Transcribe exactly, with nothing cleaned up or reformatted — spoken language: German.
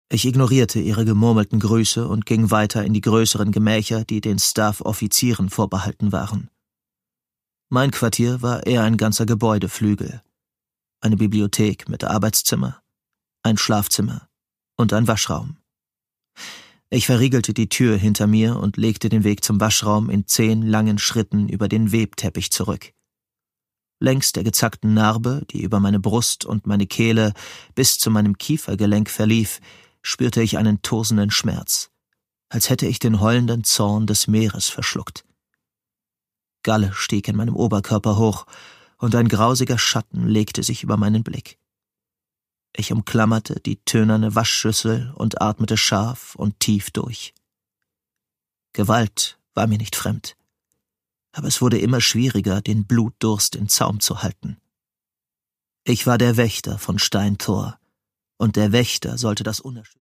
Ich ignorierte ihre gemurmelten Grüße und ging weiter in die größeren Gemächer, die den Staff-Offizieren vorbehalten waren. Mein Quartier war eher ein ganzer Gebäudeflügel. Eine Bibliothek mit Arbeitszimmer, ein Schlafzimmer und ein Waschraum. Ich verriegelte die Tür hinter mir und legte den Weg zum Waschraum in zehn langen Schritten über den Webteppich zurück. Längs der gezackten Narbe, die über meine Brust und meine Kehle bis zu meinem Kiefergelenk verlief, spürte ich einen tosenden Schmerz, als hätte ich den heulenden Zorn des Meeres verschluckt. Galle stieg in meinem Oberkörper hoch, und ein grausiger Schatten legte sich über meinen Blick. Ich umklammerte die tönerne Waschschüssel und atmete scharf und tief durch. Gewalt war mir nicht fremd, aber es wurde immer schwieriger, den Blutdurst in Zaum zu halten. Ich war der Wächter von Stein Tor, und der Wächter sollte das unerschütterliche